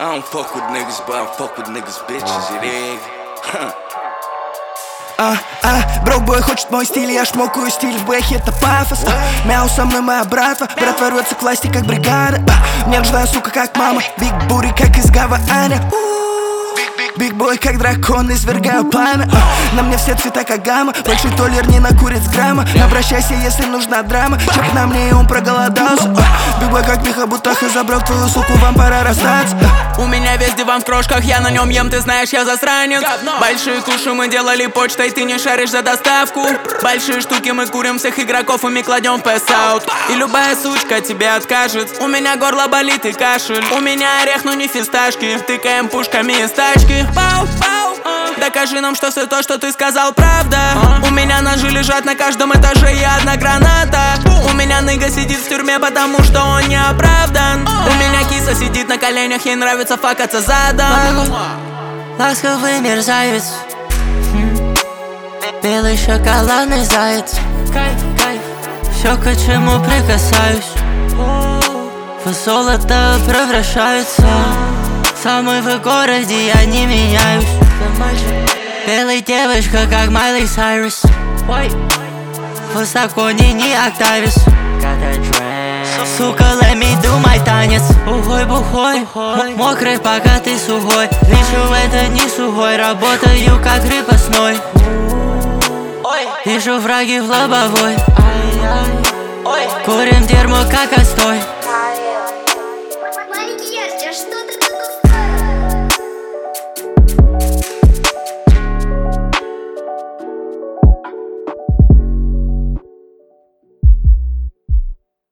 I don't fuck with niggas, but I fuck with niggas bitches, you dig? Брок-бой хочет мой стиль, я шмокаю стиль в бэхе, это пафос. Мяу, со мной моя братва, братва рвется к власти, как бригада. Мне нужна сука, как мама, биг бури, как из Гаваня. Биг бой, как дракон, извергаю пламя. На мне все цвета, как гамма. Большой толлер не накурит с грамма. Обращайся, если нужна драма. Чек на мне, и он проголодался. Биг бой, как Миха Бутаха, забрал твою суку, вам пора расстаться. У меня весь диван в крошках, я на нем ем, ты знаешь, я засранец. Большие куши мы делали почтой, ты не шаришь за доставку. Большие штуки мы курим, всех игроков и мы кладем в пэс-аут. И любая сучка тебе откажет. У меня горло болит и кашель. У меня орех, но не фисташки. Тыкаем пушками из тачки. Пау, пау. Докажи нам, что все то, что ты сказал, правда. У меня ножи лежат на каждом этаже и одна граната. У меня ныга сидит в тюрьме, потому что он не оправдан. У меня киса сидит на коленях, ей нравится факаться задом. Ласковый мерзавец, белый шоколадный заяц. Все, к чему прикасаюсь, в золото превращаются. Самый в городе, я не меняюсь. Белая девочка, как Майли Сайрус. Высоко не Октавис. Сука, let me do my танец. Ухой, бухой, мокрый, пока ты сухой. Вижу, это не сухой, работаю как крепостной. Вижу враги в лобовой. Курим дерьмо, как отстой.